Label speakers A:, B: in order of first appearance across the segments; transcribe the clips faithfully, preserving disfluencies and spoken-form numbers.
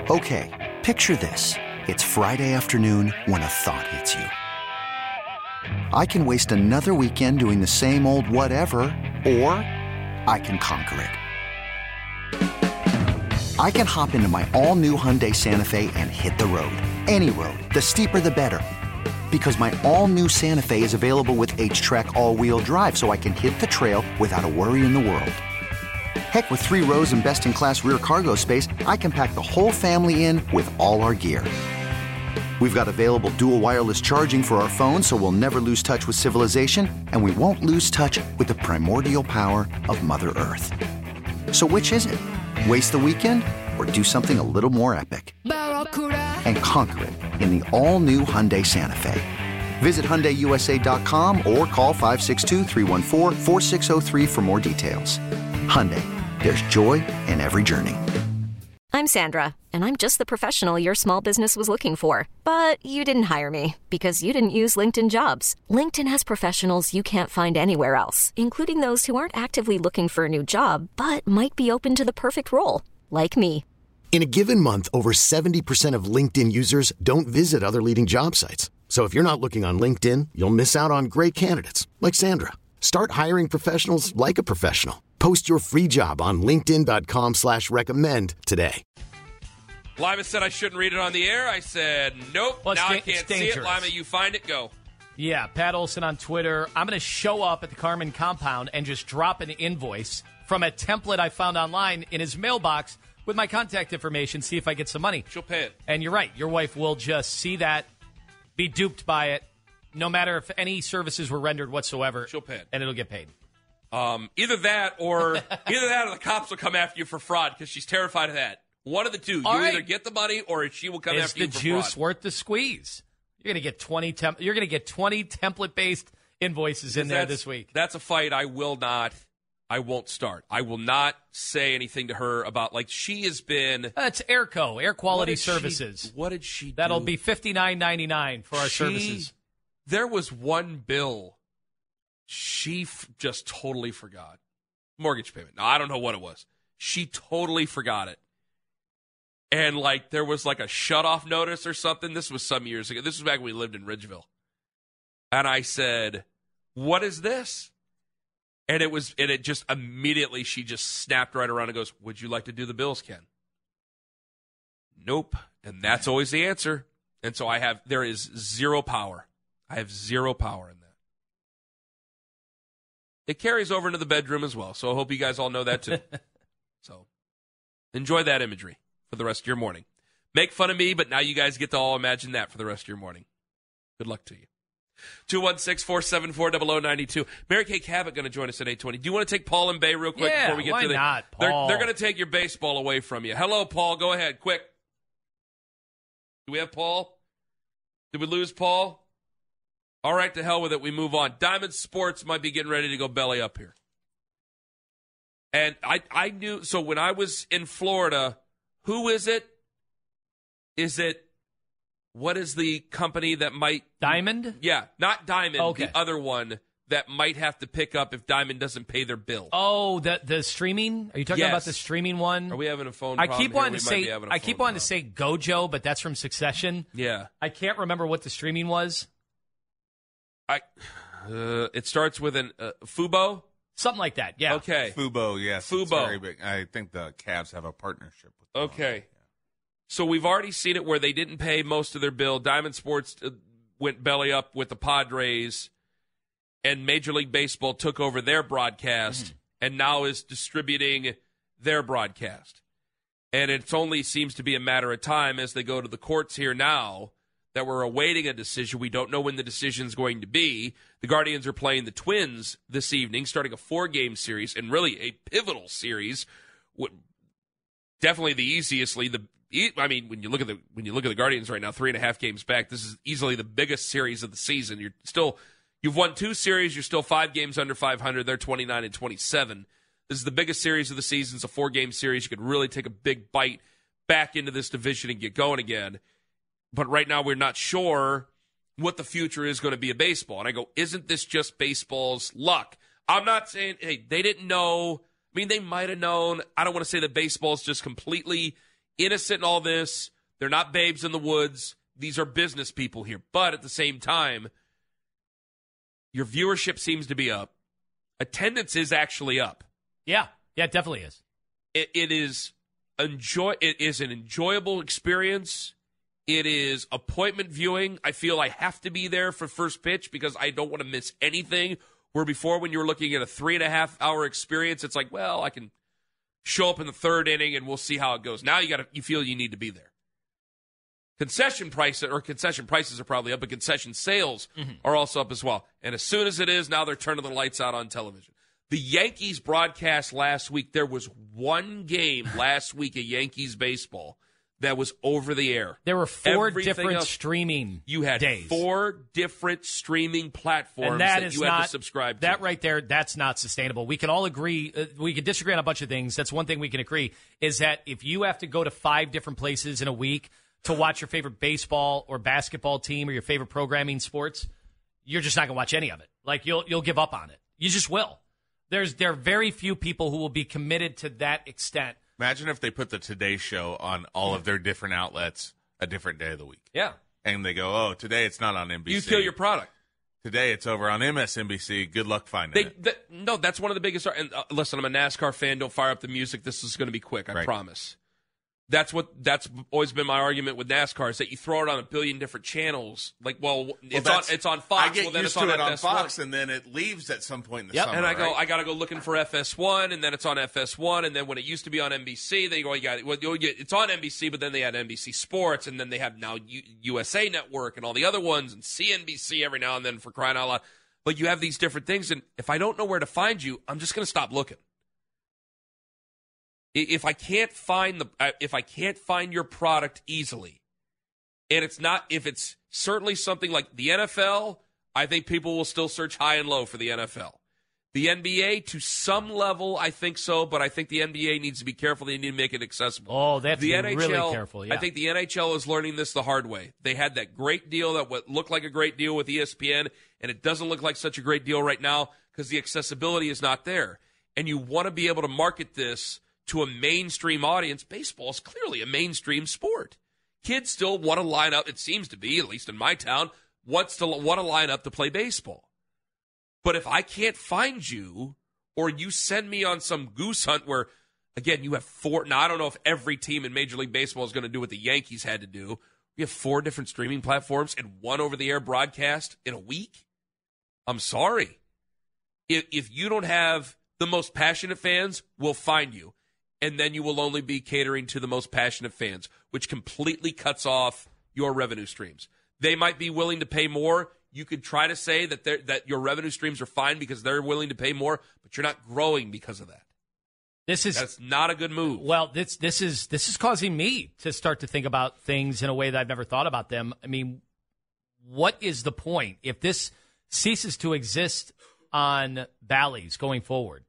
A: Okay, picture this. It's Friday afternoon when a thought hits you. I can waste another weekend doing the same old whatever, or I can conquer it. I can hop into my all-new Hyundai Santa Fe and hit the road. Any road. The steeper, the better. Because my all-new Santa Fe is available with H-Track all-wheel drive, so I can hit the trail without a worry in the world. Heck, with three rows and best-in-class rear cargo space, I can pack the whole family in with all our gear. We've got available dual wireless charging for our phones, so we'll never lose touch with civilization, and we won't lose touch with the primordial power of Mother Earth. So which is it? Waste the weekend or do something a little more epic? And conquer it in the all-new Hyundai Santa Fe. Visit Hyundai U S A dot com or call five six two, three one four, four six zero three for more details. Hyundai, there's joy in every journey.
B: I'm Sandra, and I'm just the professional your small business was looking for. But you didn't hire me because you didn't use LinkedIn Jobs. LinkedIn has professionals you can't find anywhere else, including those who aren't actively looking for a new job, but might be open to the perfect role, like me.
C: In a given month, over seventy percent of LinkedIn users don't visit other leading job sites. So if you're not looking on LinkedIn, you'll miss out on great candidates like Sandra. Start hiring professionals like a professional. Post your free job on linkedin dot com slash recommend today.
D: Lima said I shouldn't read it on the air. I said, nope,
E: well,
D: now
E: da-
D: I can't see it. Lima, you find it, go.
E: Yeah, Pat Olson on Twitter. I'm going to show up at the Carmen compound and just drop an invoice from a template I found online in his mailbox with my contact information, see if I get some money.
D: She'll pay it.
E: And you're right. Your wife will just see that, be duped by it, no matter if any services were rendered whatsoever.
D: She'll pay it.
E: And it'll get paid.
D: Um, either that or either that or the cops will come after you for fraud because she's terrified of that. One of the two.
E: All
D: you
E: right.
D: either get the money or she will come
E: Is
D: after you for fraud.
E: Is the juice worth the squeeze? You're going to get twenty temp- You're going to get twenty template-based invoices in there this week.
D: That's a fight I will not I won't start. I will not say anything to her about, like, she has been...
E: Uh, it's Airco, Air Quality
D: what
E: Services.
D: She, what did she do?
E: That'll be fifty-nine ninety-nine for our
D: she,
E: services.
D: There was one bill she f- just totally forgot. Mortgage payment. Now, I don't know what it was. She totally forgot it. And, like, there was, like, a shut-off notice or something. This was some years ago. This was back when we lived in Ridgeville. And I said, what is this? And it was, and it just immediately, she just snapped right around and goes, would you like to do the bills, Ken? Nope. And that's always the answer. And so I have, there is zero power. I have zero power in that. It carries over into the bedroom as well. So I hope you guys all know that too. So enjoy that imagery for the rest of your morning. Make fun of me, but now you guys get to all imagine that for the rest of your morning. Good luck to you. two one six, four seven four, zero zero nine two. Mary Kay Cabot going to join us at eight twenty. Do you want to take Paul and Bay real quick
E: yeah,
D: before we get
E: why
D: to the...
E: not,
D: They're,
E: Paul?
D: they're going to take your baseball away from you. Hello, Paul. Go ahead, quick. Do we have Paul? Did we lose Paul? All right, to hell with it. We move on. Diamond Sports might be getting ready to go belly up here. And I, I knew... So when I was in Florida, who is it? Is it... What is the company that might...
E: Diamond?
D: Yeah, not Diamond.
E: Okay.
D: The other one that might have to pick up if Diamond doesn't pay their bill.
E: Oh, the the streaming? Are you talking
D: Yes.
E: about the streaming one?
D: Are we having a phone
E: I
D: problem
E: keep
D: here?
E: wanting
D: We
E: to
D: might
E: say
D: be having a
E: I keep
D: phone
E: wanting to say Gojo, but that's from Succession.
D: Yeah.
E: I can't remember what the streaming was.
D: I. Uh, it starts with an uh, Fubo?
E: Something like that, yeah.
D: Okay.
F: Fubo, yes.
D: Fubo.
F: It's very big. I think the Cavs have a partnership with them.
D: Okay. So we've already seen it where they didn't pay most of their bill. Diamond Sports uh, went belly up with the Padres, and Major League Baseball took over their broadcast mm-hmm. and now is distributing their broadcast. And it only seems to be a matter of time as they go to the courts here now that we're awaiting a decision. We don't know when the decision's going to be. The Guardians are playing the Twins this evening, starting a four-game series, and really a pivotal series. Definitely the easiestly the I mean, when you look at the when you look at the Guardians right now, three and a half games back, this is easily the biggest series of the season. You're still you've won two series, you're still five games under five hundred. They're twenty-nine and twenty-seven. This is the biggest series of the season. It's a four-game series. You could really take a big bite back into this division and get going again. But right now, we're not sure what the future is going to be of baseball. And I go, isn't this just baseball's luck? I'm not saying, hey, they didn't know. I mean, they might have known. I don't want to say that baseball's just completely innocent in all this. They're not babes in the woods. These are business people here. But at the same time, your viewership seems to be up. Attendance is actually up.
E: Yeah, yeah, it definitely is.
D: It, it is enjoy. It is an enjoyable experience. It is appointment viewing. I feel I have to be there for first pitch because I don't want to miss anything. Where before, when you were looking at a three and a half hour experience, it's like, well, I can show up in the third inning and we'll see how it goes. Now you got to, you feel you need to be there. Concession price or concession prices are probably up, but concession sales mm-hmm. are also up as well. And as soon as it is, now they're turning the lights out on television. The Yankees broadcast last week. There was one game last week of Yankees baseball that was over the air.
E: There were four
D: Everything
E: different
D: else,
E: streaming
D: You had
E: days.
D: four different streaming platforms
E: and that,
D: that
E: is
D: you
E: not,
D: had to subscribe to.
E: That right there, that's not sustainable. We can all agree. Uh, we can disagree on a bunch of things. That's one thing we can agree is that if you have to go to five different places in a week to watch your favorite baseball or basketball team or your favorite programming sports, you're just not going to watch any of it. Like, you'll you'll give up on it. You just will. There's There are very few people who will be committed to that extent.
F: Imagine if they put the Today Show on all of their different outlets a different day of the week.
D: Yeah.
F: And they go, oh, today it's not on N B C.
D: You kill your product.
F: Today it's over on M S N B C. Good luck finding
D: they,
F: it.
D: They, no, that's one of the biggest. And uh, listen, I'm a NASCAR fan. Don't fire up the music. This is going to be quick. I
F: right.
D: promise. That's what. That's always been my argument with NASCAR is that you throw it on a billion different channels. Like, well, it's
F: well,
D: on it's on Fox.
F: I get
D: well, then
F: used
D: it's
F: to
D: on
F: it
D: F S one.
F: on Fox, and then it leaves at some point in the
E: yep.
F: summer.
D: And I go,
F: right?
D: I got to go looking for F S one, and then it's on F S one, and then when it used to be on N B C, they go, you got well, it's on N B C, but then they had N B C Sports, and then they have now U- USA Network and all the other ones, and C N B C every now and then for crying out loud. But you have these different things, and if I don't know where to find you, I'm just going to stop looking. If I can't find the, if I can't find your product easily, and it's not, if it's certainly something like the N F L, I think people will still search high and low for the N F L. The N B A, to some level, I think so, but I think the N B A needs to be careful. They need to make it accessible.
E: Oh, they have to
D: the
E: be
D: N H L,
E: really careful, yeah.
D: I think the N H L is learning this the hard way. They had that great deal that what looked like a great deal with E S P N, and it doesn't look like such a great deal right now because the accessibility is not there. And you want to be able to market this to a mainstream audience. Baseball is clearly a mainstream sport. Kids still want to line up, it seems to be, at least in my town, wants to want to line up to play baseball. But if I can't find you, or you send me on some goose hunt where, again, you have four, now I don't know if every team in Major League Baseball is going to do what the Yankees had to do. We have four different streaming platforms and one over-the-air broadcast in a week. I'm sorry. If, if you don't have the most passionate fans, we'll find you. And then you will only be catering to the most passionate fans, which completely cuts off your revenue streams. They might be willing to pay more. You could try to say that that your revenue streams are fine because they're willing to pay more, but you're not growing because of that.
E: This is
D: That's not a good move.
E: Well, this this is this is causing me to start to think about things in a way that I've never thought about them. I mean, what is the point if this ceases to exist on Bally's going forward?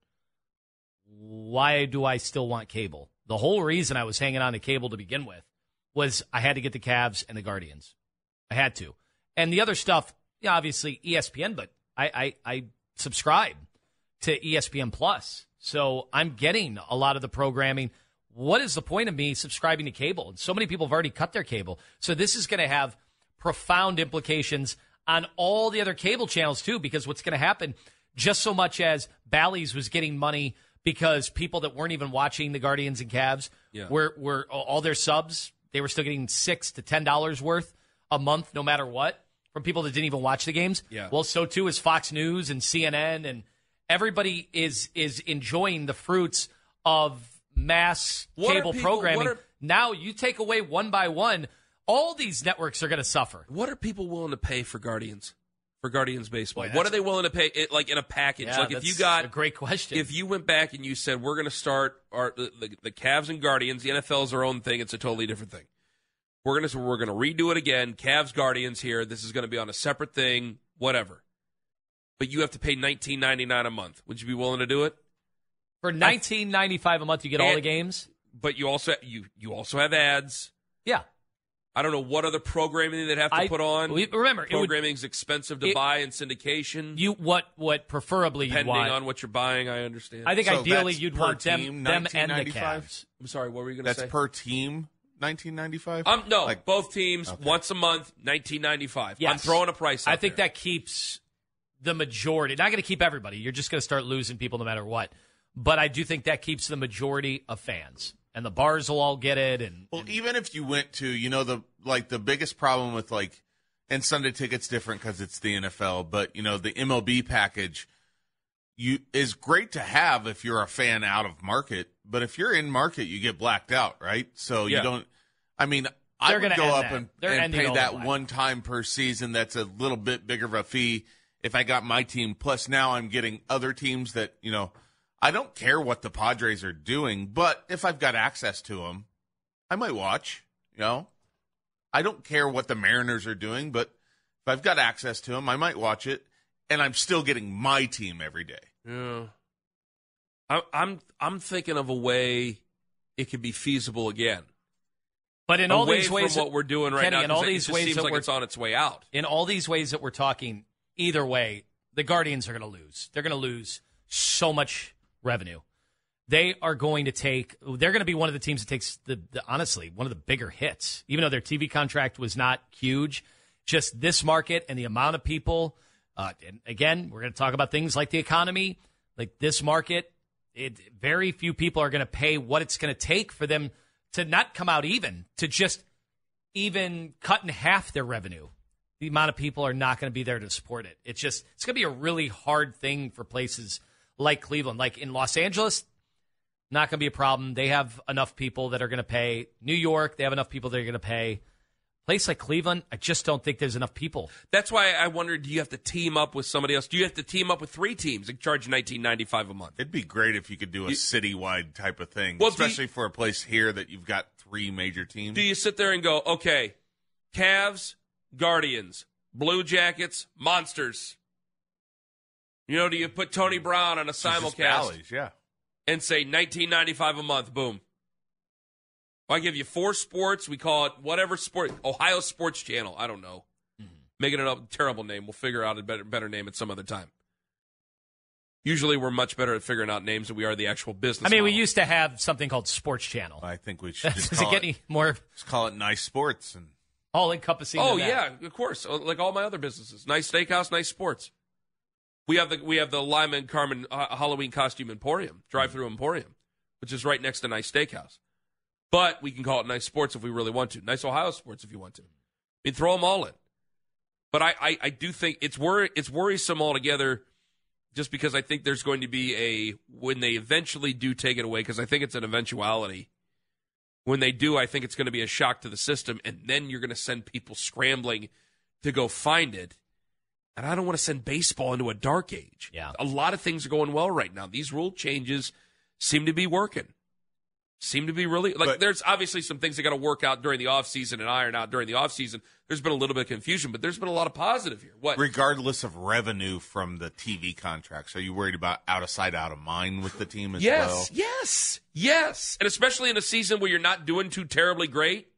E: Why do I still want cable? The whole reason I was hanging on to cable to begin with was I had to get the Cavs and the Guardians. I had to. And the other stuff, yeah, obviously E S P N, but I, I, I subscribe to E S P N Plus. So I'm getting a lot of the programming. What is the point of me subscribing to cable? And so many people have already cut their cable. So this is going to have profound implications on all the other cable channels, too, because what's going to happen, just so much as Bally's was getting money because people that weren't even watching the Guardians and Cavs yeah. were, were all their subs, they were still getting six to ten dollars worth a month, no matter what, from people that didn't even watch the games.
D: Yeah.
E: Well, so too is Fox News and C N N, and everybody is is enjoying the fruits of mass
D: what
E: cable
D: people,
E: programming.
D: are,
E: now you take away one by one, all these networks are going to suffer.
D: What are people willing to pay for Guardians? For Guardians baseball,
E: Boy,
D: what are they willing to pay? It, like in a package,
E: yeah,
D: like if you got
E: a great question.
D: If you went back and you said we're going to start our the, the, the Cavs and Guardians, the N F L is their own thing. It's a totally different thing. We're gonna we're gonna redo it again. Cavs Guardians here. This is going to be on a separate thing. Whatever. But you have to pay nineteen ninety-nine a month. Would you be willing to do it?
E: For nineteen ninety-five a month, you get all
D: and,
E: the games.
D: But you also you you also have ads.
E: Yeah.
D: I don't know what other programming they'd have to
E: I,
D: put on.
E: Remember,
D: programming is expensive to
E: it,
D: buy in syndication.
E: You what? What preferably
D: depending
E: you want.
D: on what you're buying, I understand.
E: I think
F: so
E: ideally you'd want them,
F: team,
E: them and the Cavs.
D: I'm sorry, what were you going to say?
F: That's per team, nineteen ninety-five?
D: Um, no,
F: like,
D: both teams
F: okay.
D: once a month, nineteen ninety-five.
E: Yes.
D: I'm throwing a price out
E: I think
D: there.
E: that keeps the majority. Not going to keep everybody. You're just going to start losing people no matter what. But I do think that keeps the majority of fans. And the bars will all get it. And,
F: well,
E: and
F: even if you went to, you know, the like the biggest problem with like, and Sunday Ticket's different because it's the N F L, but, you know, the M L B package you is great to have if you're a fan out of market. But if you're in market, you get blacked out, right? So
D: Yeah.
F: you don't, I mean, I
E: They're
F: would
E: gonna
F: go
E: end
F: up
E: that.
F: and,
E: They're
F: and
E: ending
F: pay
E: all
F: that
E: the
F: one time per season. That's a little bit bigger of a fee if I got my team. Plus now I'm getting other teams that, you know, I don't care what the Padres are doing, but if I've got access to them, I might watch, you know. I don't care what the Mariners are doing, but if I've got access to them, I might watch it, and I'm still getting my team every day.
D: Yeah. I, I'm I'm thinking of a way it could be feasible again.
E: But in
D: Away
E: all these ways,
D: from what we're doing right
E: Kenny,
D: now,
E: in all
D: 'cause it
E: these
D: just
E: ways
D: seems
E: that
D: like
E: we're
D: it's on its way out.
E: in all these ways that we're talking, either way, the Guardians are going to lose. They're going to lose so much revenue. They are going to take. They're going to be one of the teams that takes the, the honestly one of the bigger hits. Even though their T V contract was not huge, just this market and the amount of people. Uh, and again, we're going to talk about things like the economy, like this market. It very few people are going to pay what it's going to take for them to not come out even, to just even cut in half their revenue. The amount of people are not going to be there to support it. It's just it's going to be a really hard thing for places like Cleveland, like in Los Angeles. Not going to be a problem. They have enough people that are going to pay. New York, they have enough people that are going to pay. Place like Cleveland, I just don't think there's enough people.
D: That's why I wondered, do you have to team up with somebody else? Do you have to team up with three teams and charge nineteen ninety-five a month?
F: It'd be great if you could do a
D: You-
F: citywide type of thing,
D: Well, do you-
F: especially for a place here that you've got three major teams.
D: Do you sit there and go, okay, Cavs, Guardians, Blue Jackets, Monsters? You know, do you put Tony Brown on a
F: It's just
D: simulcast
F: valleys, yeah.
D: and say nineteen ninety-five a month, boom? I give you four sports. We call it whatever sport, Ohio Sports Channel. I don't know. Mm-hmm. Making it a terrible name. We'll figure out a better, better name at some other time. Usually we're much better at figuring out names than we are the actual business
E: I mean, we
D: model.
E: used to have something called Sports Channel.
F: I think we should just
E: Does it
F: call
E: get
F: it,
E: any more
F: just call it Nice Sports. And
E: all-encompassing
D: Oh,
E: than that?
D: yeah, of course. Uh, Like all my other businesses. Nice steakhouse, nice sports. We have the we have the Lyman Carmen uh, Halloween Costume Emporium, drive-through Emporium, which is right next to Nice Steakhouse. But we can call it Nice Sports if we really want to. Nice Ohio Sports if you want to. I mean, throw them all in. But I, I, I do think it's wor- it's worrisome altogether just because I think there's going to be a, when they eventually do take it away, because I think it's an eventuality, when they do, I think it's going to be a shock to the system, and then you're going to send people scrambling to go find it. And I don't want to send baseball into a dark age.
E: Yeah.
D: A lot of things are going well right now. These rule changes seem to be working. Seem to be really, like,
F: But-
D: there's obviously some things that got to work out during the offseason and iron out during the offseason. There's been a little bit of confusion, but there's been a lot of positive here. What?
F: regardless of revenue from the T V contracts, are you worried about out of sight, out of mind with the team as
D: yes,
F: well?
D: yes, yes. And especially in a season where you're not doing too terribly great.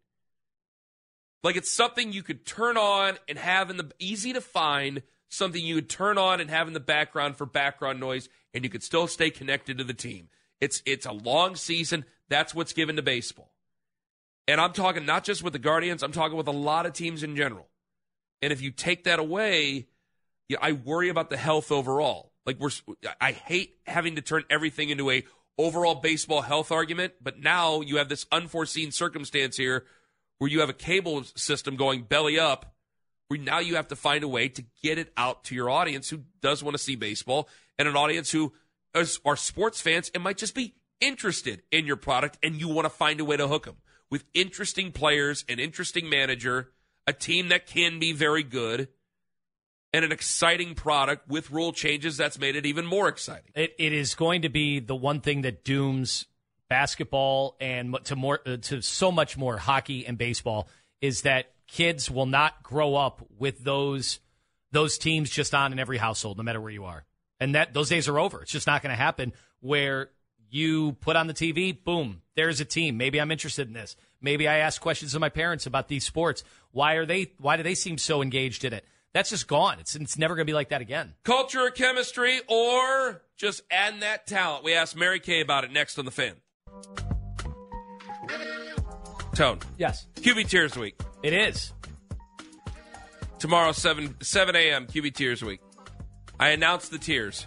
D: Like, it's something you could turn on and have in the, easy to find, something you could turn on and have in the background for background noise, and you could still stay connected to the team. It's it's a long season. That's what's given to baseball. And I'm talking not just with the Guardians, I'm talking with a lot of teams in general. And if you take that away, yeah, I worry about the health overall. Like, we're, I hate having to turn everything into a overall baseball health argument, but now you have this unforeseen circumstance here where you have a cable system going belly up, where now you have to find a way to get it out to your audience who does want to see baseball, and an audience who is, are sports fans and might just be interested in your product, and you want to find a way to hook them with interesting players, an interesting manager, a team that can be very good, and an exciting product with rule changes that's made it even more exciting.
E: It, it is going to be the one thing that dooms basketball and to more uh, to so much more hockey and baseball is that kids will not grow up with those those teams just on in every household, no matter where you are. And that those days are over. It's just not going to happen where you put on the T V, boom, there's a team. Maybe I'm interested in this. Maybe I ask questions of my parents about these sports. Why are they? Why do they seem so engaged in it? That's just gone. It's it's never going to be like that again.
D: Culture or chemistry, or just adding that talent? We asked Mary Kay about it next on The Fan. Tone.
E: Yes.
D: Q B Tiers Week.
E: It is.
D: Tomorrow, seven a.m., Q B Tiers Week. I announced the tiers.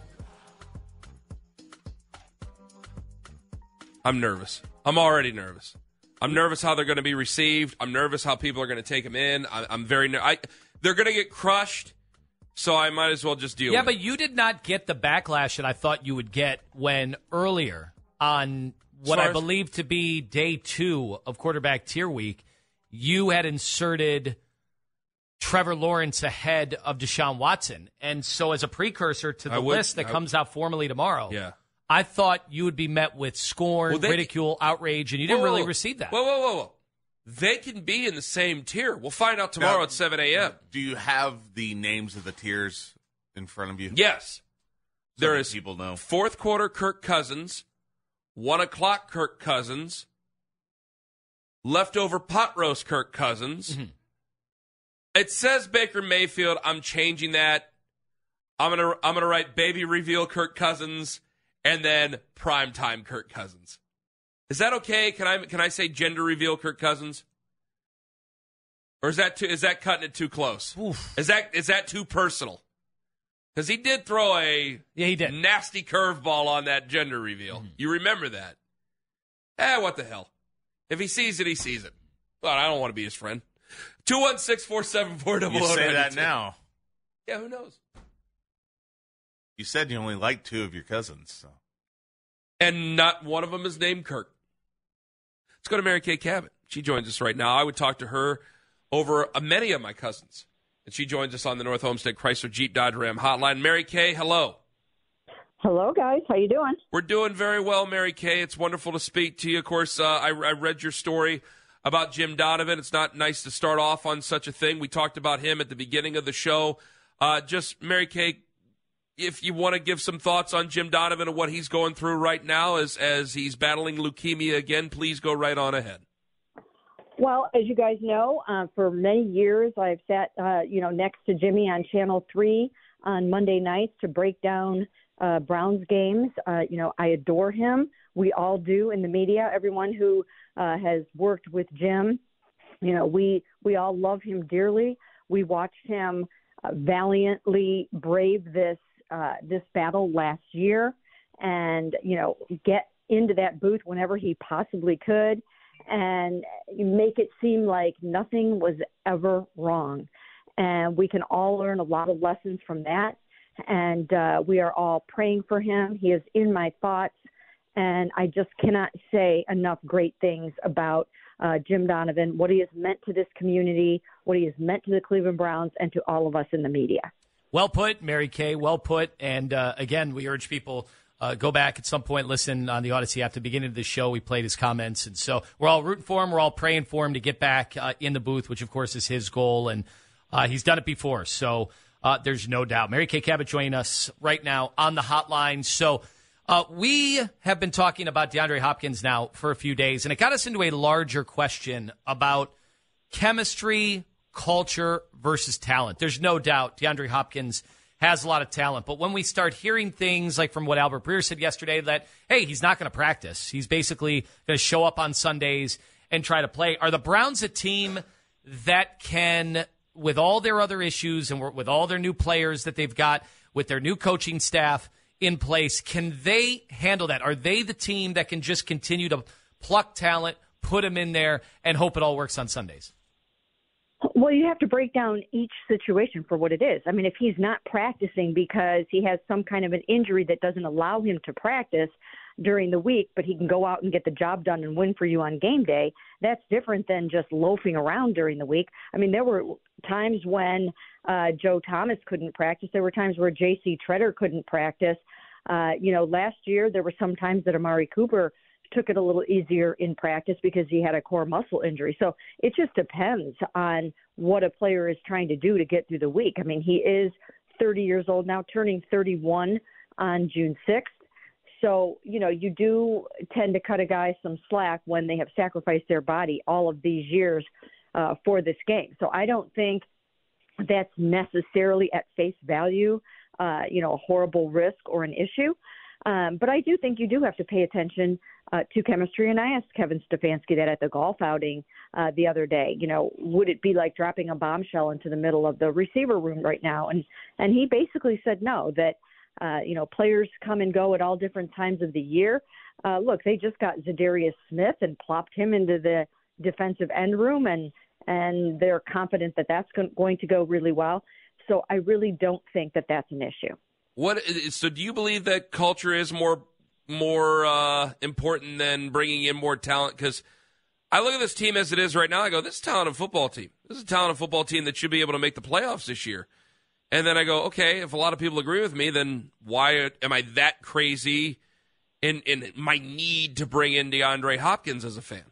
D: I'm nervous. I'm already nervous. I'm nervous how they're going to be received. I'm nervous how people are going to take them in. I, I'm very nervous. They're going to get crushed, so I might as well just deal
E: yeah,
D: with it.
E: Yeah, but you did not get the backlash that I thought you would get when earlier on what I
D: as-
E: believe to be day two of quarterback tier week, you had inserted Trevor Lawrence ahead of Deshaun Watson. And so as a precursor to the
D: would-
E: list that
D: I-
E: comes out formally tomorrow,
D: Yeah.
E: I thought you would be met with scorn,
D: Well, they-
E: ridicule, outrage, and you didn't
D: Whoa,
E: really
D: whoa.
E: receive that.
D: Whoa, whoa, whoa, whoa. They can be in the same tier. We'll find out tomorrow
F: Now,
D: at seven a.m.
F: Do you have the names of the tiers in front of you?
D: Yes.
F: So
D: There
F: that
D: is
F: people know.
D: fourth quarter Kirk Cousins, one o'clock Kirk Cousins, leftover pot roast Kirk Cousins.
E: Mm-hmm.
D: It says Baker Mayfield. I'm changing that. I'm gonna I'm gonna write baby reveal Kirk Cousins and then primetime Kirk Cousins. Is that okay? Can I can I say gender reveal Kirk Cousins? Or is that too, is that cutting it too close?
E: Oof.
D: Is that is that too personal? Because he did throw a
E: Yeah, he did.
D: nasty curveball on that gender reveal.
E: Mm-hmm.
D: You remember that? Eh, what the hell? If he sees it, he sees it. Well, I don't want to be his friend. two one six, four seven four, double
F: You
D: oh
F: say
D: nine
F: that
D: two.
F: now.
D: Yeah, who knows?
F: You said you only like two of your cousins. So.
D: And not one of them is named Kirk. Let's go to Mary Kay Cabot. She joins us right now. I would talk to her over uh, many of my cousins. And she joins us on the North Homestead Chrysler Jeep Dodge Ram hotline. Mary Kay, hello.
G: Hello, guys. How you doing?
D: We're doing very well, Mary Kay. It's wonderful to speak to you. Of course, uh, I, I read your story about Jim Donovan. It's not nice to start off on such a thing. We talked about him at the beginning of the show. Uh, just, Mary Kay, if you want to give some thoughts on Jim Donovan and what he's going through right now as, as he's battling leukemia again, please go right on ahead.
G: Well, as you guys know, uh, for many years I've sat, uh, you know, next to Jimmy on Channel three on Monday nights to break down uh, Browns games. Uh, you know, I adore him. We all do in the media. Everyone who uh, has worked with Jim, you know, we we all love him dearly. We watched him uh, valiantly brave this uh, this battle last year, and you know, get into that booth whenever he possibly could, and make it seem like nothing was ever wrong. And we can all learn a lot of lessons from that. And uh, we are all praying for him. He is in my thoughts. And I just cannot say enough great things about uh, Jim Donovan, what he has meant to this community, what he has meant to the Cleveland Browns, and to all of us in the media.
E: Well put, Mary Kay. Well put. And uh, again, we urge people uh, go back at some point, listen on the Odyssey after the beginning of the show. We played his comments, and so we're all rooting for him. We're all praying for him to get back uh, in the booth, which of course is his goal, and uh, he's done it before. So uh, there's no doubt. Mary Kay Cabot joining us right now on the hotline. So uh, we have been talking about DeAndre Hopkins now for a few days, and it got us into a larger question about chemistry, culture versus talent. There's no doubt DeAndre Hopkins has a lot of talent, but when we start hearing things like from what Albert Breer said yesterday that, hey, he's not going to practice, he's basically going to show up on Sundays and try to play. Are the Browns a team that can, with all their other issues and with all their new players that they've got, with their new coaching staff in place, can they handle that? Are they the team that can just continue to pluck talent, put them in there, and hope it all works on Sundays?
G: Well, you have to break down each situation for what it is. I mean, if he's not practicing because he has some kind of an injury that doesn't allow him to practice during the week, but he can go out and get the job done and win for you on game day, that's different than just loafing around during the week. I mean, there were times when uh, Joe Thomas couldn't practice. There were times where J C Treader couldn't practice. Uh, you know, last year there were some times that Amari Cooper took it a little easier in practice because he had a core muscle injury. So it just depends on what a player is trying to do to get through the week. I mean, he is thirty years old now, turning thirty-one on June sixth. So, you know, you do tend to cut a guy some slack when they have sacrificed their body all of these years uh, for this game. So I don't think that's necessarily at face value, uh, you know, a horrible risk or an issue. Um, but I do think you do have to pay attention uh, to chemistry. And I asked Kevin Stefanski that at the golf outing uh, the other day. You know, would it be like dropping a bombshell into the middle of the receiver room right now? And and he basically said no, that, uh, you know, players come and go at all different times of the year. Uh, look, they just got Zadarius Smith and plopped him into the defensive end room, and and they're confident that that's going to go really well. So I really don't think that that's an issue.
D: What? So do you believe that culture is more more uh, important than bringing in more talent? Because I look at this team as it is right now. I go, this is a talented football team. This is a talented football team that should be able to make the playoffs this year. And then I go, okay, if a lot of people agree with me, then why am I that crazy in, in my need to bring in DeAndre Hopkins as a fan?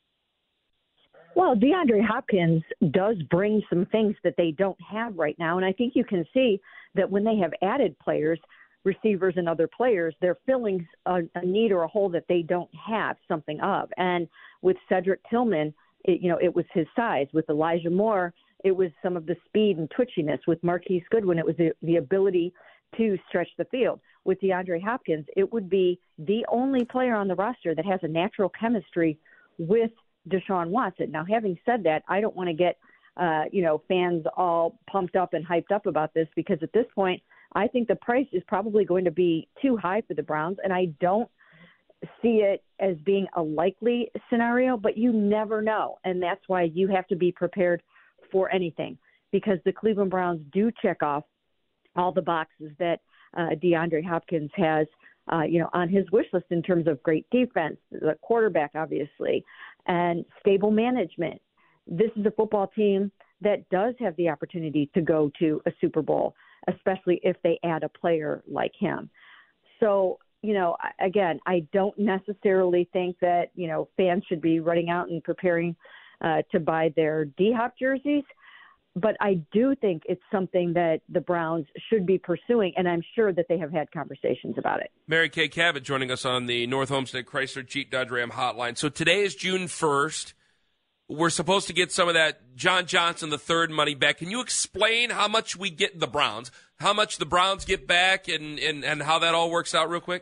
G: Well, DeAndre Hopkins does bring some things that they don't have right now. And I think you can see that when they have added players, receivers and other players, they're filling a, a need or a hole that they don't have something of. And with Cedric Tillman, it, you know, it was his size. With Elijah Moore, it was some of the speed and twitchiness. With Marquise Goodwin, it was the, the ability to stretch the field. With DeAndre Hopkins, it would be the only player on the roster that has a natural chemistry with Deshaun Watson. Now, having said that, I don't want to get, uh, you know, fans all pumped up and hyped up about this, because at this point, I think the price is probably going to be too high for the Browns, and I don't see it as being a likely scenario, but you never know, and that's why you have to be prepared for anything, because the Cleveland Browns do check off all the boxes that uh, DeAndre Hopkins has, uh, you know, on his wish list in terms of great defense, the quarterback, obviously, and stable management. This is a football team that does have the opportunity to go to a Super Bowl, especially if they add a player like him. So, you know, again, I don't necessarily think that, you know, fans should be running out and preparing uh, to buy their D-Hop jerseys. But I do think it's something that the Browns should be pursuing, and I'm sure that they have had conversations about it.
D: Mary Kay Cabot joining us on the North Homestead Chrysler Jeep Dodge Ram hotline. So today is June first. We're supposed to get some of that John Johnson the third money back. Can you explain how much we get in the Browns, how much the Browns get back, and, and, and how that all works out real quick?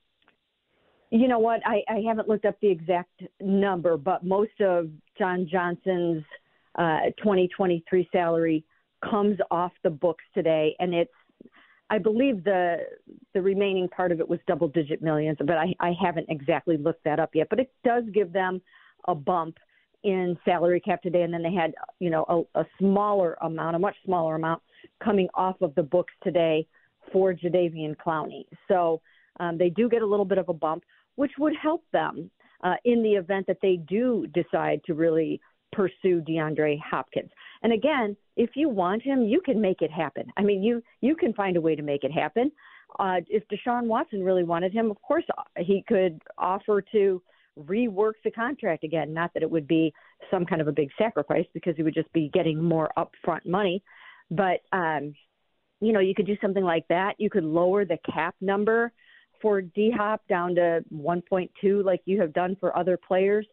G: You know what? I, I haven't looked up the exact number, but most of John Johnson's Uh, twenty twenty-three salary comes off the books today, and it's, I believe the the remaining part of it was double-digit millions, but I, I haven't exactly looked that up yet. But it does give them a bump in salary cap today, and then they had, you know, a, a smaller amount, a much smaller amount coming off of the books today for Jadeveon Clowney. So um, they do get a little bit of a bump, which would help them uh, in the event that they do decide to really pursue DeAndre Hopkins. And again, if you want him, you can make it happen. I mean, you you can find a way to make it happen. Uh, if Deshaun Watson really wanted him, of course, he could offer to rework the contract again. Not that it would be some kind of a big sacrifice, because he would just be getting more upfront money. But, um, you know, you could do something like that. You could lower the cap number for D-Hop down to one point two like you have done for other players.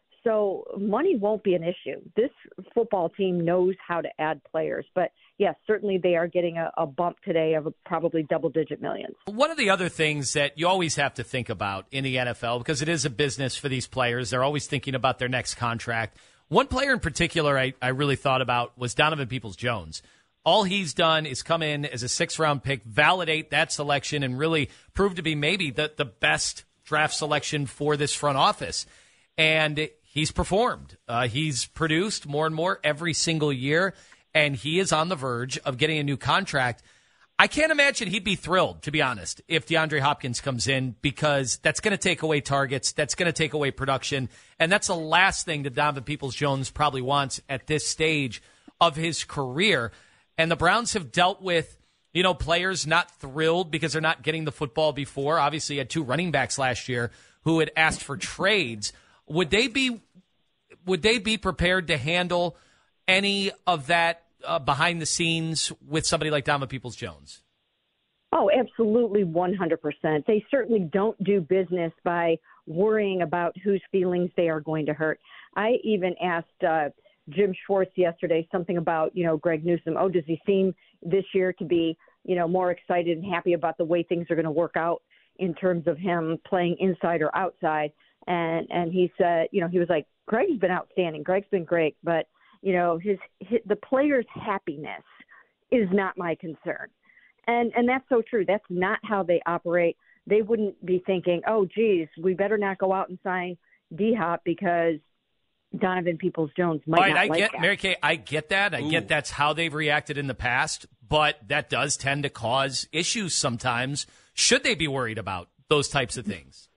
G: So money won't be an issue. This football team knows how to add players. But, yes, certainly they are getting a, a bump today of a probably double-digit millions.
E: One of the other things that you always have to think about in the N F L, because it is a business for these players, they're always thinking about their next contract. One player in particular I, I really thought about was Donovan Peoples-Jones. All he's done is come in as a sixth-round pick, validate that selection, and really prove to be maybe the, the best draft selection for this front office. And he's performed. Uh, he's produced more and more every single year, and he is on the verge of getting a new contract. I can't imagine he'd be thrilled, to be honest, if DeAndre Hopkins comes in, because that's going to take away targets, that's going to take away production, and that's the last thing that Donovan Peoples-Jones probably wants at this stage of his career. And the Browns have dealt with, you know, players not thrilled because they're not getting the football before. Obviously, you had two running backs last year who had asked for trades. Would they be would they be prepared to handle any of that uh, behind the scenes with somebody like Donovan Peoples-Jones?
G: Oh, absolutely, one hundred percent. They certainly don't do business by worrying about whose feelings they are going to hurt. I even asked uh, Jim Schwartz yesterday something about, you know, Greg Newsome. Oh, does he seem this year to be, you know, more excited and happy about the way things are going to work out in terms of him playing inside or outside. And and he said, you know, he was like, Greg's been outstanding. Greg's been great, but you know, his, his the players' happiness is not my concern. And and that's so true. That's not how they operate. They wouldn't be thinking, oh, geez, we better not go out and sign D-Hop because Donovan Peoples-Jones might
E: right,
G: not
E: I
G: like
E: get,
G: that.
E: Mary Kay, I get that. I
D: Ooh.
E: get that's how they've reacted in the past, but that does tend to cause issues sometimes. Should they be worried about those types of things?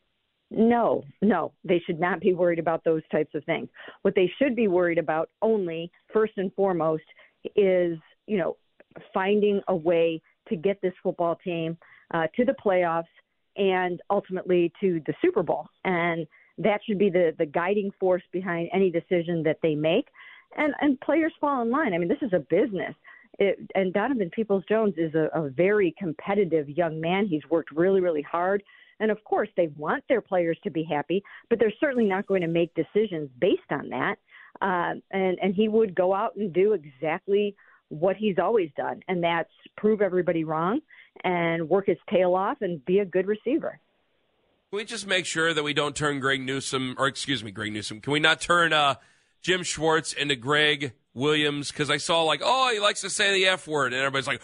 G: No, no, they should not be worried about those types of things. What they should be worried about only, first and foremost, is, you know, finding a way to get this football team uh, to the playoffs and ultimately to the Super Bowl. And that should be the, the guiding force behind any decision that they make. And, and players fall in line. I mean, this is a business. It, and Donovan Peoples-Jones is a, a very competitive young man. He's worked really, really hard. And, of course, they want their players to be happy, but they're certainly not going to make decisions based on that. Uh, and, and he would go out and do exactly what he's always done, and that's prove everybody wrong and work his tail off and be a good receiver.
D: Can we just make sure that we don't turn Greg Newsome, or excuse me, Greg Newsome, can we not turn uh, Jim Schwartz into Greg Williams? Because I saw like, oh, he likes to say the F word, and everybody's like,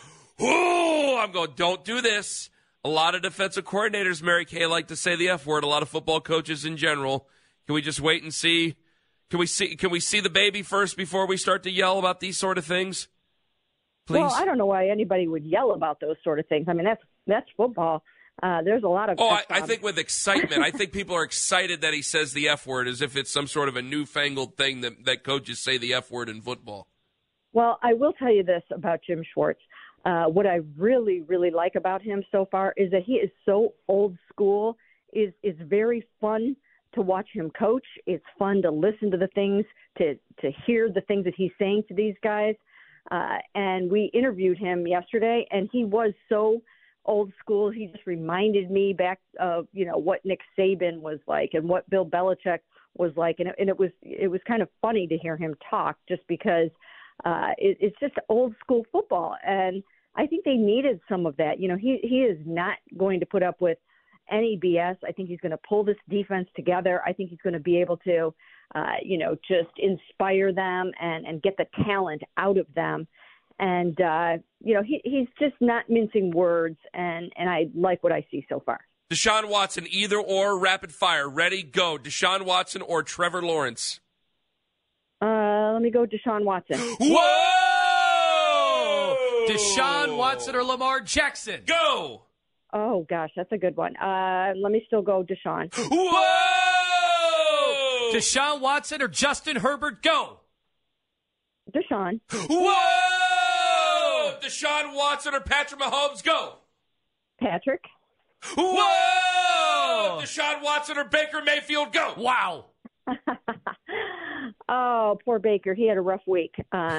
D: oh, I'm going, don't do this. A lot of defensive coordinators, Mary Kay, like to say the F word. A lot of football coaches in general. Can we just wait and see? Can we see? Can we see the baby first before we start to yell about these sort of things? Please.
G: Well, I don't know why anybody would yell about those sort of things. I mean, that's that's football. Uh, there's a lot of.
D: Oh, I, I think with excitement. I think people are excited that he says the F word as if it's some sort of a newfangled thing that, that coaches say the F word in football.
G: Well, I will tell you this about Jim Schwartz. Uh, what I really, really like about him so far is that he is so old school. Is is very fun to watch him coach. It's fun to listen to the things, to to hear the things that he's saying to these guys. Uh, and we interviewed him yesterday, and he was so old school. He just reminded me back of, you know, what Nick Saban was like and what Bill Belichick was like. And it, and it was it was kind of funny to hear him talk just because uh, it, it's just old school football. And I think they needed some of that. You know, he, he is not going to put up with any B S. I think he's going to pull this defense together. I think he's going to be able to, uh, you know, just inspire them and, and get the talent out of them. And, uh, you know, he, he's just not mincing words, and, and I like what I see so far.
D: Deshaun Watson, either or, rapid fire. Ready, go. Deshaun Watson or Trevor Lawrence?
G: Uh, let me go Deshaun Watson.
D: Whoa!
E: Deshaun Watson or Lamar Jackson?
D: Go!
G: Oh, gosh, that's a good one. Uh, let me still go Deshaun.
D: Whoa!
E: Deshaun Watson or Justin Herbert? Go!
G: Deshaun.
D: Whoa! Deshaun Watson or Patrick Mahomes? Go!
G: Patrick.
D: Whoa! Deshaun Watson or Baker Mayfield? Go!
E: Wow.
G: Oh, poor Baker. He had a rough week. Um,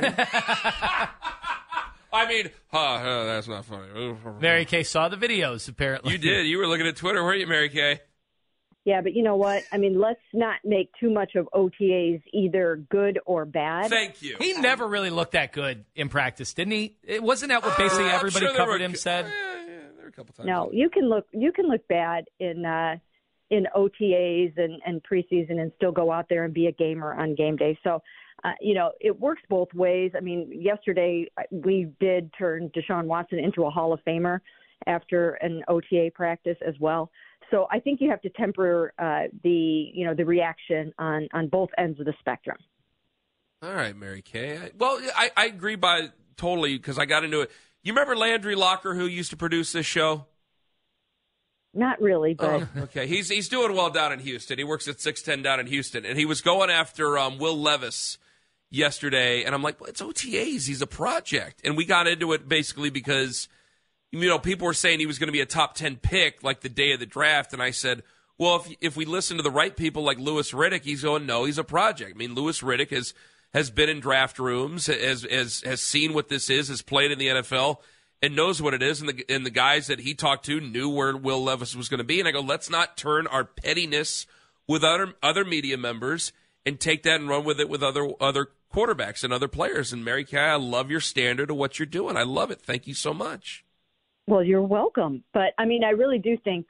D: I mean, huh, uh, that's not funny.
E: Mary Kay saw the videos, apparently.
D: You did. You were looking at Twitter, weren't you, Mary Kay?
G: yeah, but you know what? I mean, let's not make too much of O T As either good or bad.
D: Thank you.
E: He never really looked that good in practice, didn't he? It wasn't that what basically
D: Uh, I'm
E: everybody
D: sure there
E: covered
D: were-
E: him said?
D: Yeah, yeah, there were a couple times.
G: No, you can look you can look bad in uh, in O T As and, and preseason and still go out there and be a gamer on game day. So, uh, you know, it works both ways. I mean, yesterday we did turn Deshaun Watson into a Hall of Famer after an O T A practice as well. So I think you have to temper uh, the you know the reaction on, on both ends of the spectrum.
D: All right, Mary Kay. I, well, I, I agree by totally because I got into it. You remember Landry Locker, who used to produce this show?
G: Not really, but
D: Oh, okay. He's he's doing well down in Houston. He works at six ten down in Houston, and he was going after um, Will Levis yesterday, and I'm like, well, it's O T As. He's a project, and we got into it basically because you know people were saying he was going to be a top ten pick like the day of the draft, and I said, well, if if we listen to the right people like Louis Riddick, he's going, no, he's a project. I mean, Louis Riddick has has been in draft rooms, has has has seen what this is, has played in the N F L. And knows what it is, and the and the guys that he talked to knew where Will Levis was going to be. And I go, let's not turn our pettiness with other other media members and take that and run with it with other other quarterbacks and other players. And Mary Kay, I love your standard of what you're doing. I love it. Thank you so much.
G: well, you're welcome. But I mean, I really do think that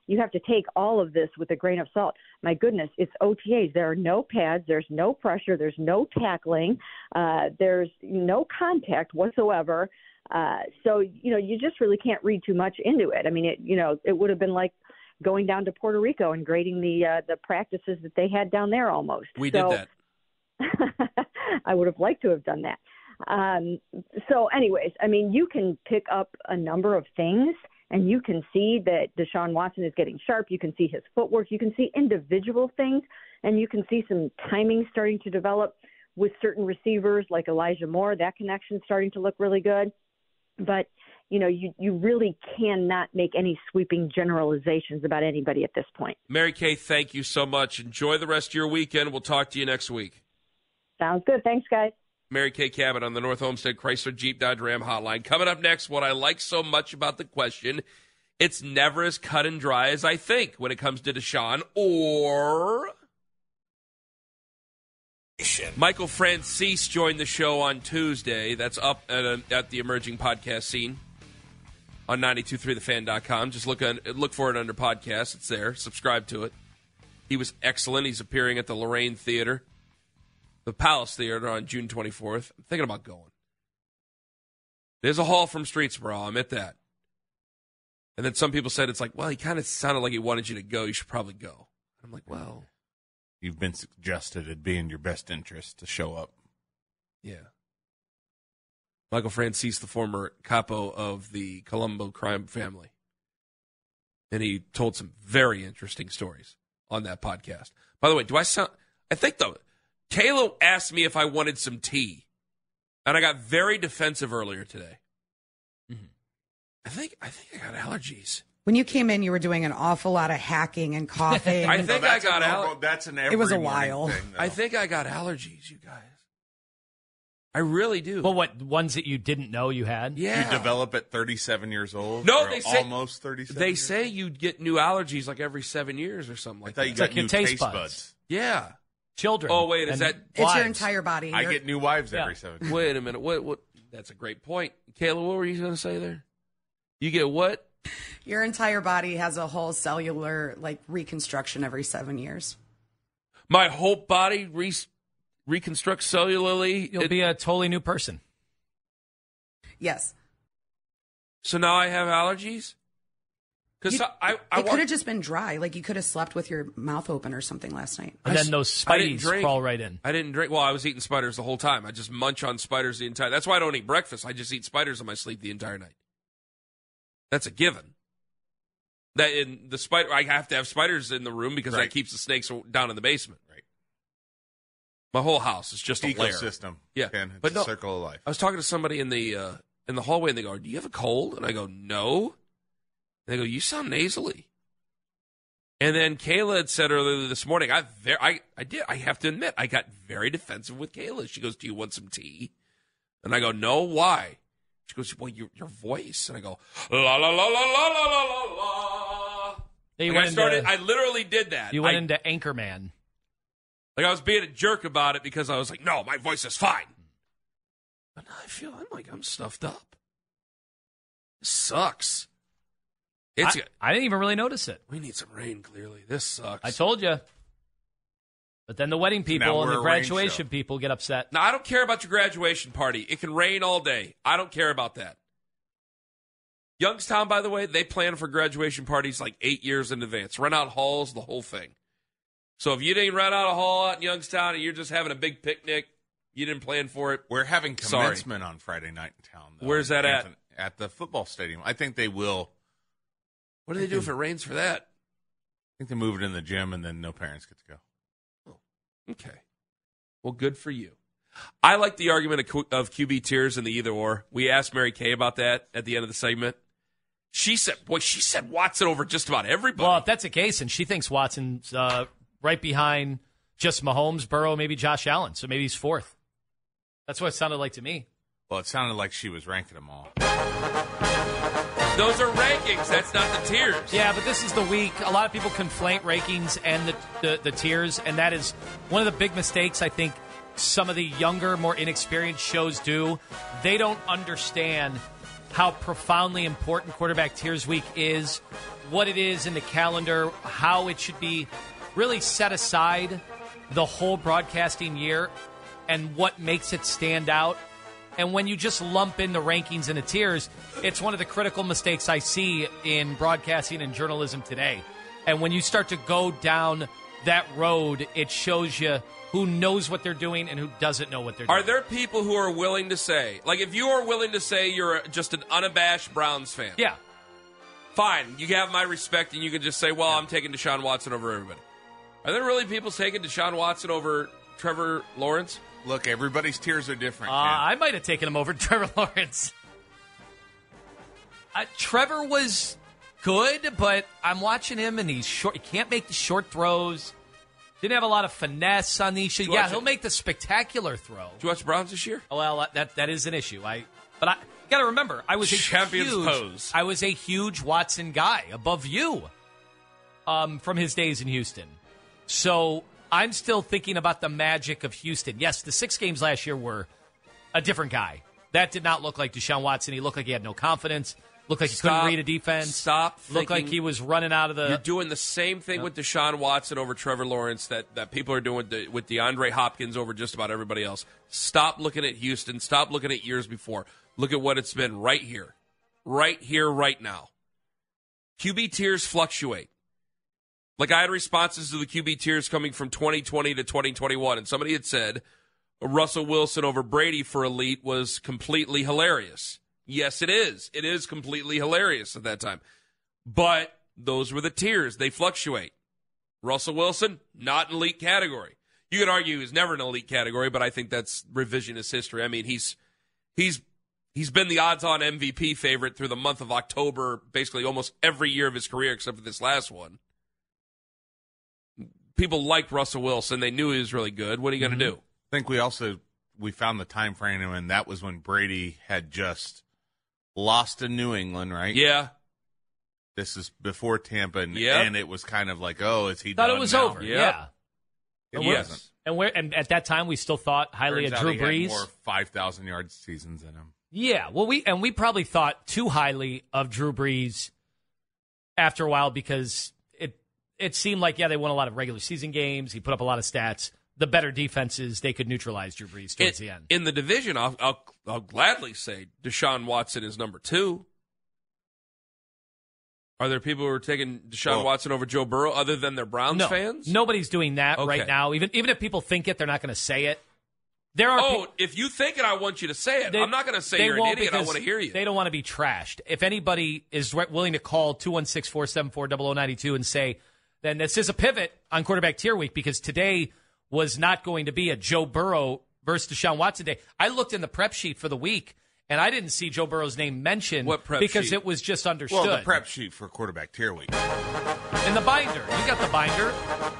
G: you have to take all of this with a grain of salt. My goodness, it's O T As. There are no pads. There's no pressure. There's no tackling. Uh, there's no contact whatsoever. Uh, so, you know, you just really can't read too much into it. I mean, it, you know, it would have been like going down to Puerto Rico and grading the uh, the practices that they had down there almost.
D: We
G: so,
D: did that.
G: I would have liked to have done that. Um, so anyways, I mean, you can pick up a number of things and you can see that Deshaun Watson is getting sharp. You can see his footwork. You can see individual things, and you can see some timing starting to develop with certain receivers like Elijah Moore. That connection starting to look really good. But, you know, you, you really cannot make any sweeping generalizations about anybody at this point.
D: Mary Kay, thank you so much. Enjoy the rest of your weekend. We'll talk to you next week.
G: Sounds good. Thanks, guys.
D: Mary Kay Cabot on the North Homestead Chrysler Jeep Dodge Ram hotline. Coming up next, what I like so much about the question, it's never as cut and dry as I think when it comes to Deshaun or... Michael Francis joined the show on Tuesday. That's up at, a, at the emerging podcast scene on nine two three the fan dot com. Just look, on, look for it under podcast. It's there. Subscribe to it. He was excellent. He's appearing at the Lorraine Theater. The Palace Theater on June twenty-fourth. I'm thinking about going. There's a haul from Streetsboro, I'll admit that. And then some people said it's like, well, he kind of sounded like he wanted you to go. You should probably go. I'm like, well.
F: You've been suggested it'd be in your best interest to show up.
D: Yeah. Michael Francis, the former capo of the Colombo crime family. And he told some very interesting stories on that podcast. By the way, do I sound... I think, though... Kayla asked me if I wanted some tea, and I got very defensive earlier today. Mm-hmm. I think I think I got allergies.
H: When you came in, you were doing an awful lot of hacking and coughing.
D: I think
F: no,
D: I got allergies.
F: That's an every
H: It was a
F: morning
H: while.
F: thing, though.
D: I think I got allergies, you guys. I really do.
E: Well, what, ones that you didn't know you had?
D: Yeah.
F: You develop at thirty-seven years old?
D: No,
F: or
D: they say
F: almost thirty-seven.
D: They
F: years
D: say
F: old?
D: you'd get new allergies like every seven years or something
F: I
D: like
F: thought
D: that.
F: you got
E: like your
F: new
E: taste
F: taste
E: buds.
F: buds.
D: Yeah.
E: Children.
D: Oh, wait, is
E: and
D: that-
H: It's your
E: wives.
H: entire body.
F: I
H: You're-
F: get new wives
E: Yeah.
F: every seven.
D: Wait a minute. What? What? That's a great point. Kayla, what were you going to say there? You get what?
H: Your entire body has a whole cellular like reconstruction every seven years.
D: My whole body re- reconstructs cellularly.
E: You'll
D: It-
E: be a totally new person.
H: Yes.
D: So now I have allergies? Because
H: You-
D: I, I,
H: it could
D: want-
H: have just been dry. Like you could have slept with your mouth open or something last night.
E: And
D: I
E: then
D: s-
E: those
D: I didn't
E: spideys
D: drink.
E: crawl right in.
D: I didn't drink. Well, I was eating spiders the whole time. I just munch on spiders the entire. That's why I don't eat breakfast. I just eat spiders in my sleep the entire night. That's a given. That in the spider, I have to have spiders in the room because
F: Right.
D: that keeps the snakes down in the basement.
F: Right.
D: My whole house is just a lair.
F: Ecosystem.
D: Yeah,
F: Ken. It's
D: but
F: a
D: no,
F: circle of life.
D: I was talking to somebody in the uh, in the hallway, and they go, "Do you have a cold?" And I go, "No." And they go, "You sound nasally." And then Kayla had said earlier this morning, I very, I, I did, I have to admit, I got very defensive with Kayla. She goes, "Do you want some tea?" And I go, "No, why?" She goes, "Well, your your voice." And I go, "La la la la la la la la la."
E: You
D: Like
E: went
D: I started,
E: into,
D: I literally did that.
E: you went
D: I,
E: into Anchorman.
D: like I was being a jerk about it because I was like, "No, my voice is fine." But now I feel I'm like I'm stuffed up. This sucks. It's
E: I, I didn't even really notice it.
D: we need some rain. Clearly, this sucks.
E: I told you. But then the wedding
F: now
E: people and
F: we're
E: the
F: a rain
E: graduation
F: show.
E: people get upset.
D: Now I don't care about your graduation party. It can rain all day. I don't care about that. Youngstown, by the way, they plan for graduation parties like eight years in advance. Rent out halls, the whole thing. So if you didn't rent out a hall out in Youngstown and you're just having a big picnic, you didn't plan for it.
F: We're having
D: Sorry.
F: commencement on Friday night in town. Though.
D: Where's that at?
F: Anthony- At the football stadium. I think they will.
D: What do they do if it rains for that?
F: I think they move it in the gym, and then no parents get to go.
D: Okay. Well, good for you. I like the argument of, Q- of Q B tiers and the either or. We asked Mary Kay about that at the end of the segment. She said, boy, she said Watson over just about everybody.
E: Well, if that's the case, and she thinks Watson's uh, right behind just Mahomes, Burrow, maybe Josh Allen. So maybe he's fourth. That's what it sounded like to me.
F: Well, it sounded like she was ranking them all.
D: Those are rankings. That's not the tiers.
E: Yeah, but this is the week. A lot of people conflate rankings and the, the, the tiers, and that is one of the big mistakes I think some of the younger, more inexperienced shows do. They don't understand how profoundly important Quarterback Tiers Week is what it is in the calendar, how it should be really set aside the whole broadcasting year and what makes it stand out. And when you just lump in the rankings and the tiers, it's one of the critical mistakes I see in broadcasting and journalism today. And when you start to go down that road, it shows you who knows what they're doing and who doesn't know what they're doing.
D: Are there people who are willing to say, like if you are willing to say you're just an unabashed Browns fan,
E: yeah,
D: fine, you have my respect and you can just say, well, I'm taking Deshaun Watson over everybody. Are there really people taking Deshaun Watson over Trevor Lawrence?
F: Look, everybody's tiers are different.
E: Uh, I might have taken him over Trevor Lawrence. Uh, Trevor was good, but I'm watching him and he's short. He can't make the short throws. Didn't have a lot of finesse on these. Yeah, he'll it? make the spectacular throw.
D: Did you watch Browns this year?
E: Well, that that is an issue. I but I got to remember, I was a
D: Champions
E: huge,
D: pose.
E: I was a huge Watson guy above you, um, from his days in Houston. So I'm still thinking about the magic of Houston. Yes, the six games last year were a different guy. That did not look like Deshaun Watson. He looked like he had no confidence. Looked like he
D: stop,
E: couldn't read a defense.
D: Stop thinking.
E: Looked like he was running out of the...
D: You're doing the same thing with Deshaun Watson over Trevor Lawrence that, that people are doing with, the, with DeAndre Hopkins over just about everybody else. Stop looking at Houston. Stop looking at years before. Look at what it's been right here. Right here, right now. Q B tiers fluctuate. Like I had responses to the Q B tiers coming from twenty twenty to twenty twenty-one, and somebody had said Russell Wilson over Brady for elite was completely hilarious. Yes, it is. It is completely hilarious at that time. But those were the tiers. They fluctuate. Russell Wilson, not an elite category. You could argue he's never an elite category, but I think that's revisionist history. I mean, he's he's he's been the odds-on M V P favorite through the month of October, basically almost every year of his career except for this last one. People liked Russell Wilson. They knew he was really good. What are you going to
F: mm-hmm.
D: do?
F: I think we also we found the time frame, and that was when Brady had just lost to New England, right?
D: Yeah.
F: This is before Tampa, and,
D: yep.
F: and it was kind of like, oh, is he
E: thought
F: done
E: it was
F: now?
E: over.
D: Yep.
E: Yeah.
F: It
E: and
F: wasn't.
E: And we're and at that time we still thought highly
F: Turns
E: of Drew
F: out he
E: Brees.
F: had more five thousand yard seasons in him.
E: Yeah. Well, we and we probably thought too highly of Drew Brees after a while because it it seemed like yeah they won a lot of regular season games. He put up a lot of stats. The better defenses, they could neutralize Drew Brees towards
D: it,
E: the end.
D: In the division, I'll, I'll I'll gladly say Deshaun Watson is number two. Are there people who are taking Deshaun
F: well,
D: Watson over Joe Burrow other than their Browns
E: no,
D: fans?
E: Nobody's doing that
D: okay.
E: right now. Even even if people think it, they're not going to say it. There are
D: oh,
E: pe-
D: if you think it, I want you to say it.
E: they,
D: I'm not going to say
E: they
D: you're an
E: won't
D: idiot. I
E: because
D: want to hear you.
E: They don't want to be trashed. If anybody is re- willing to call two one six, four seven four, zero zero nine two and say, then this is a pivot on quarterback tier week because today was not going to be a Joe Burrow versus Deshaun Watson day. I looked in the prep sheet for the week, and I didn't see Joe Burrow's name mentioned
D: what prep
E: because
D: sheet?
E: it was just understood.
F: Well, the prep sheet for quarterback tier week.
E: In the binder. You got the binder.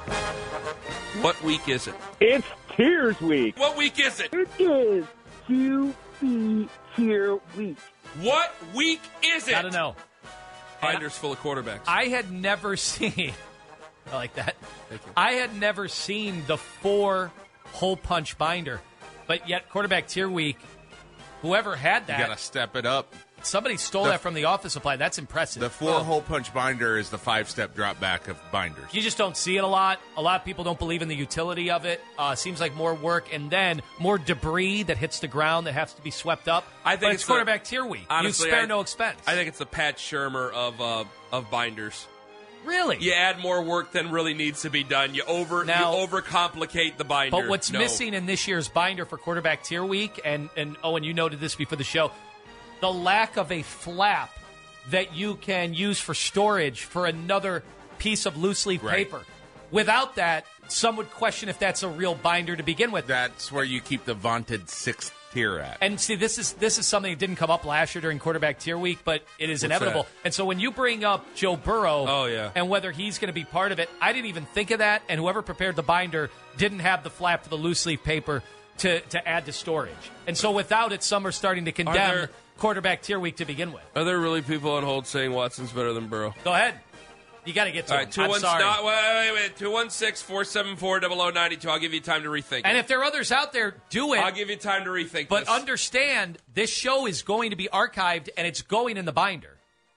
D: What week is it?
I: It's Tiers Week.
D: What week is it?
I: It is Q B Tier Week.
D: What week is it?
E: I don't know.
D: Binder's full of quarterbacks.
E: I had never seen... I like that.
D: Thank you.
E: I had never seen the four hole punch binder, but yet quarterback tier week, whoever had that,
F: You got to step it up.
E: somebody stole
F: The-
E: that from the office supply. That's impressive.
F: The four hole punch binder is the five step drop back of binders.
E: You just don't see it a lot. A lot of people don't believe in the utility of it. Uh, seems like more work and then more debris that hits the ground that has to be swept up.
D: I think
E: but
D: it's
E: it's
D: the-
E: quarterback tier week.
D: Honestly,
E: you spare
D: I-
E: no expense.
D: I think it's the Pat Shermer of uh, of binders.
E: Really?
D: You add more work than really needs to be done. You over
E: Now-
D: you overcomplicate the binder.
E: But what's
D: No.
E: missing in this year's binder for quarterback tier week, and, and Owen, you noted this before the show, the lack of a flap that you can use for storage for another piece of loose leaf
F: Right.
E: paper. Without that, some would question if that's a real binder to begin with.
F: That's where you keep the vaunted sixth tier at.
E: And see, this is this is something that didn't come up last year during quarterback tier week, but it is
F: What's
E: inevitable.
F: that?
E: And so when you bring up Joe Burrow
D: Oh, yeah.
E: and whether he's going to be part of it, I didn't even think of that, and whoever prepared the binder didn't have the flap for the loose leaf paper to, to add to storage. And so without it, some are starting to condemn
D: there-
E: quarterback tier week to begin with.
D: Are there really people on hold saying Watson's better than Burrow?
E: Go ahead. You got to get to
D: All
E: him.
D: right, two
E: I'm
D: one
E: sorry.
D: not, wait, wait, wait, two one six, four seven four, zero zero nine two. I'll give you time to rethink
E: And
D: it.
E: if there are others out there, do it.
D: I'll give you time to rethink
E: But
D: this.
E: understand, this show is going to be archived, and it's going in the binder.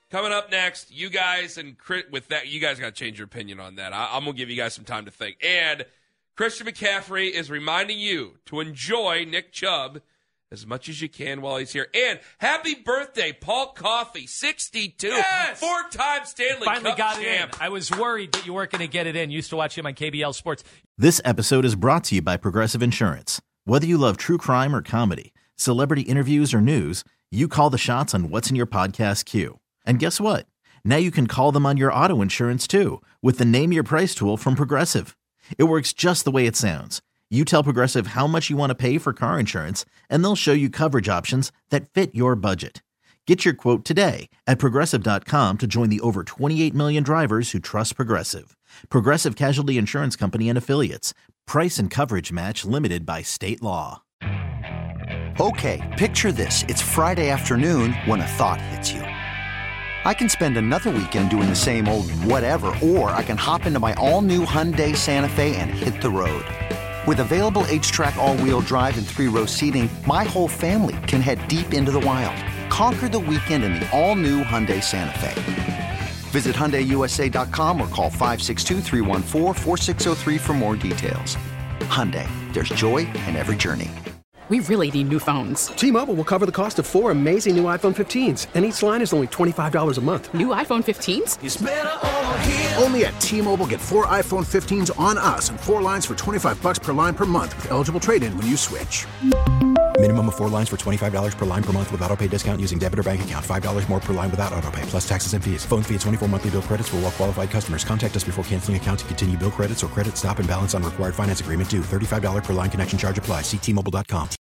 D: Coming up next, you guys and Chris, with that, you guys got to change your opinion on that. I, I'm going to give you guys some time to think. And Christian McCaffrey is reminding you to enjoy Nick Chubb as much as you can while he's here. And happy birthday, Paul Coffey, sixty-two,
E: yes!
D: four-time Stanley
E: Finally
D: Cup
E: got
D: champ.
E: it in. I was worried that you weren't going to get it in. Used to watch him on K B L Sports.
J: This episode is brought to you by Progressive Insurance. Whether you love true crime or comedy, celebrity interviews or news, you call the shots on what's in your podcast queue. And guess what? Now you can call them on your auto insurance too with the Name Your Price tool from Progressive. It works just the way it sounds. You tell Progressive how much you want to pay for car insurance, and they'll show you coverage options that fit your budget. Get your quote today at Progressive dot com to join the over twenty-eight million drivers who trust Progressive. Progressive Casualty Insurance Company and Affiliates. Price and coverage match limited by state law.
A: Okay, picture this. It's Friday afternoon when a thought hits you. I can spend another weekend doing the same old whatever, or I can hop into my all-new Hyundai Santa Fe and hit the road. With available H-Track all-wheel drive and three-row seating, my whole family can head deep into the wild. Conquer the weekend in the all-new Hyundai Santa Fe. Visit Hyundai U S A dot com or call five six two, three one four, four six zero three for more details. Hyundai, there's joy in every journey.
K: We really need new phones.
L: T-Mobile will cover the cost of four amazing new iPhone fifteens, and each line is only twenty-five dollars a month.
K: New iPhone fifteens?
M: It's better over here. Only at T-Mobile, get four iPhone fifteens on us and four lines for twenty-five dollars per line per month with eligible trade-in when you switch.
N: Minimum of four lines for twenty-five dollars per line per month with autopay discount using debit or bank account. five dollars more per line without autopay, plus taxes and fees. Phone fee at twenty-four monthly bill credits for well-qualified customers. Contact us before canceling account to continue bill credits or credit stop and balance on required finance agreement due. thirty-five dollars per line connection charge applies. See T Mobile dot com.